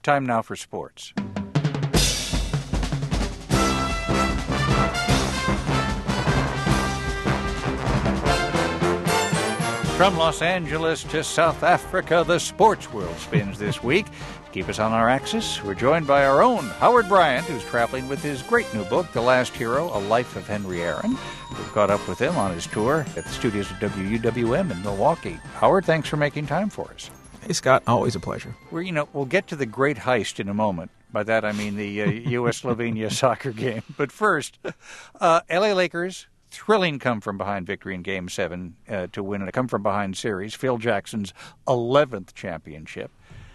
Time now for sports. From Los Angeles to South Africa, the sports world spins this week. To keep us on our axis, we're joined by our own Howard Bryant, who's traveling with his great new book, The Last Hero, A Life of Henry Aaron. We've caught up with him on his tour at the studios of WUWM in Milwaukee. Howard, thanks for making time for us. Hey, Scott, always a pleasure. We'll get to the great heist in a moment. By that, I mean the U.S.-Slovenia soccer game. But first, L.A. Lakers, thrilling come-from-behind victory in Game 7 to win in a come-from-behind series, Phil Jackson's 11th championship.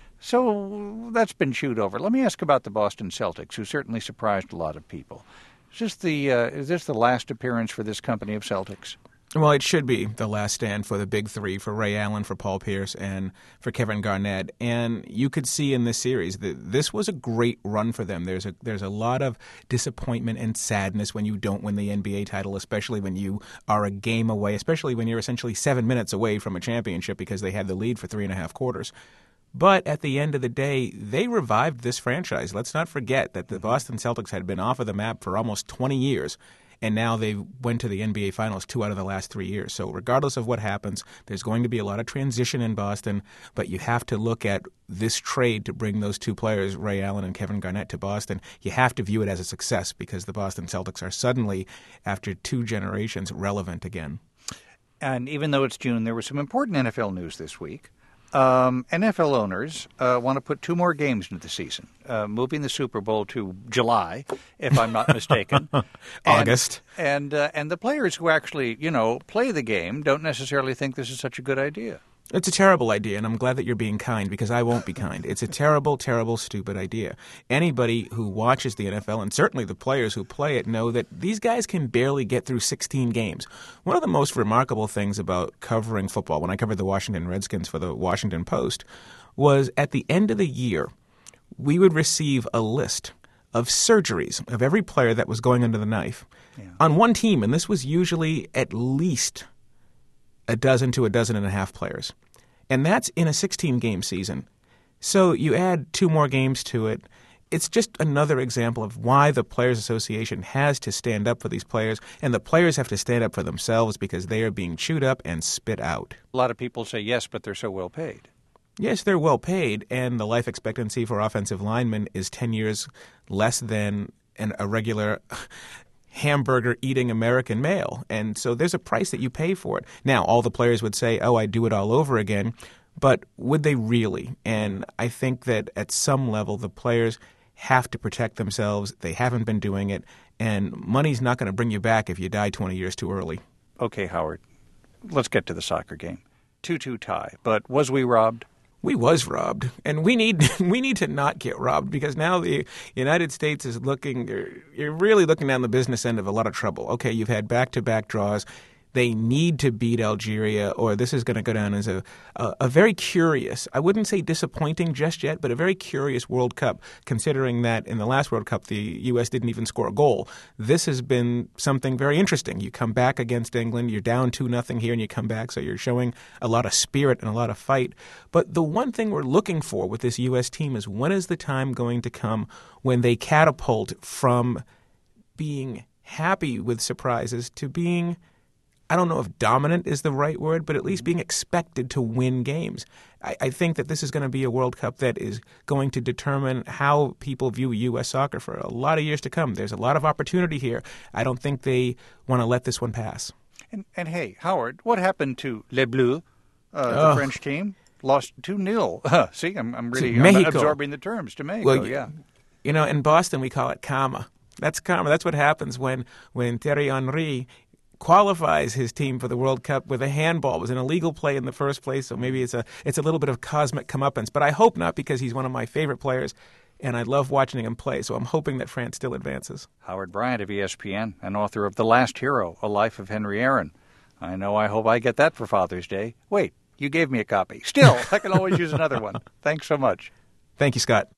So that's been chewed over. Let me ask about the Boston Celtics, who certainly surprised a lot of people. Is this the last appearance for this company of Celtics? Well, it should be the last stand for the big three, for Ray Allen, for Paul Pierce, and for Kevin Garnett. And you could see in this series that this was a great run for them. There's a lot of disappointment and sadness when you don't win the NBA title, especially when you are a game away, especially when you're essentially 7 minutes away from a championship because they had the lead for 3.5 quarters. But at the end of the day, they revived this franchise. Let's not forget that the Boston Celtics had been off of the map for almost 20 years. And now they went to the NBA Finals 2 out of the last 3 years. So regardless of what happens, there's going to be a lot of transition in Boston. But you have to look at this trade to bring those two players, Ray Allen and Kevin Garnett, to Boston. You have to view it as a success because the Boston Celtics are suddenly, after 2 generations, relevant again. And even though it's June, there was some important NFL news this week. NFL owners want to put 2 more games into the season, moving the Super Bowl to July, if I'm not mistaken. August. And the players who actually, play the game don't necessarily think this is such a good idea. It's a terrible idea, and I'm glad that you're being kind because I won't be kind. It's a terrible, terrible, stupid idea. Anybody who watches the NFL, and certainly the players who play it, know that these guys can barely get through 16 games. One of the most remarkable things about covering football, when I covered the Washington Redskins for the Washington Post, was at the end of the year, we would receive a list of surgeries of every player that was going under the knife on one team, and this was usually at least a dozen to a dozen and a half players. And that's in a 16-game season. So you add 2 more games to it. It's just another example of why the Players Association has to stand up for these players, and the players have to stand up for themselves because they are being chewed up and spit out. A lot of people say yes, but they're so well paid. Yes, they're well paid, and the life expectancy for offensive linemen is 10 years less than a regular hamburger-eating American male. And so there's a price that you pay for it. Now, all the players would say, I'd do it all over again. But would they really? And I think that at some level, the players have to protect themselves. They haven't been doing it. And money's not going to bring you back if you die 20 years too early. Okay, Howard, let's get to the soccer game. 2-2 tie. But was we robbed? We was robbed, and we need to not get robbed because now the United States is you're really looking down the business end of a lot of trouble. Okay, you've had back-to-back draws. They need to beat Algeria, or this is going to go down as a very curious, I wouldn't say disappointing just yet, but a very curious World Cup, considering that in the last World Cup the U.S. didn't even score a goal. This has been something very interesting. You come back against England, you're down 2-0 here, and you come back, so you're showing a lot of spirit and a lot of fight. But the one thing we're looking for with this U.S. team is when is the time going to come when they catapult from being happy with surprises to being, I don't know if dominant is the right word, but at least being expected to win games. I think that this is going to be a World Cup that is going to determine how people view U.S. soccer for a lot of years to come. There's a lot of opportunity here. I don't think they want to let this one pass. And hey, Howard, what happened to Les Bleus, the French team? Lost 2-0. See, I'm really absorbing the terms. To Mexico, yeah. In Boston we call it karma. That's karma. That's what happens when Thierry Henry qualifies his team for the World Cup with a handball. It was an illegal play in the first place, so maybe it's a little bit of cosmic comeuppance. But I hope not, because he's one of my favorite players, and I love watching him play. So I'm hoping that France still advances. Howard Bryant of ESPN, and author of The Last Hero, A Life of Henry Aaron. I hope I get that for Father's Day. Wait, you gave me a copy. Still, I can always use another one. Thanks so much. Thank you, Scott.